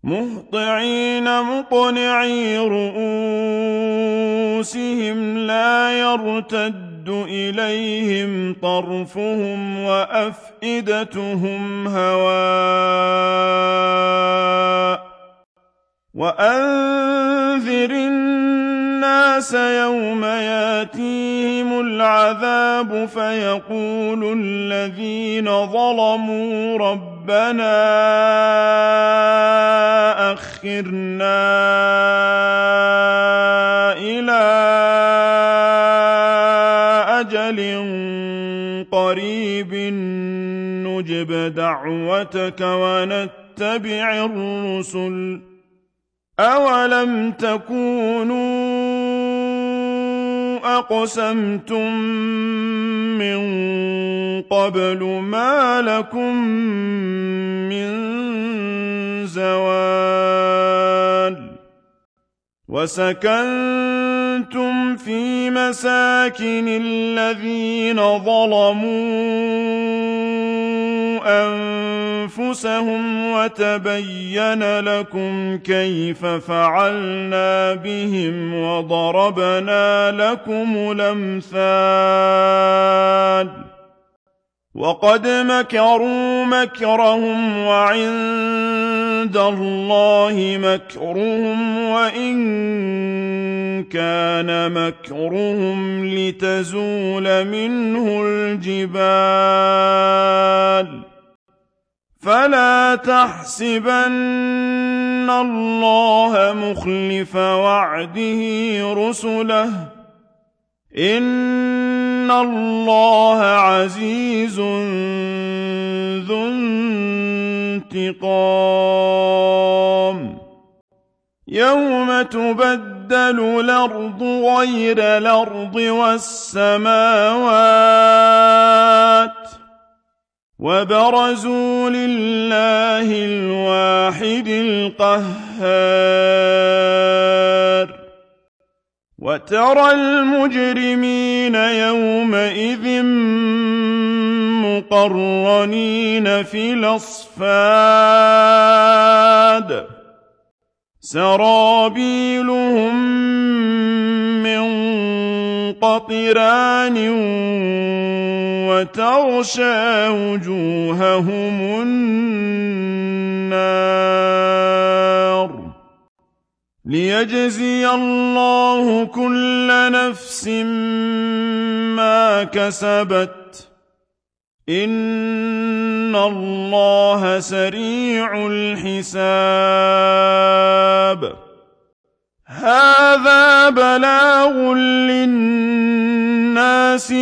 مهطعين مقنعي رؤوسهم لا يرتد إليهم طرفهم وأفئدتهم هواء وأنذر الناس يوم ياتيهم العذاب فيقول الذين ظلموا ربنا أخرنا إلى أجل قريب نجب دعوتك ونتبع الرسل أولم تكونوا أقسمتم من قبل ما لكم من زوال وسكنتم في مساكن الذين ظلموا أنفسهم وتبين لكم كيف فعلنا بهم وضربنا لكم الأمثال وقد مكروا مكرهم وعند الله مكرهم وإن كان مكرهم لتزول منه الجبال فلا تحسبن الله مخلف وعده رسله إن الله عزيز ذو انتقام يوم تبدل الأرض غير الأرض والسماوات وبرزوا لله الواحد القهار وترى المجرمين يومئذ مقرنين في الأصفاد سرابيلهم من قطران وتغشى وجوههم النار ليجزي الله كل نفس ما كسبت إن الله سريع الحساب هذا بلاغ للناس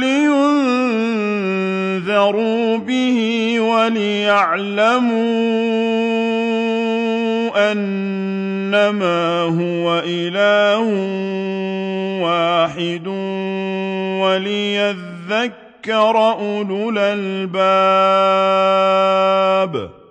ولينذروا به وليعلموا أنما هو إله واحد وليذكر أولو الألباب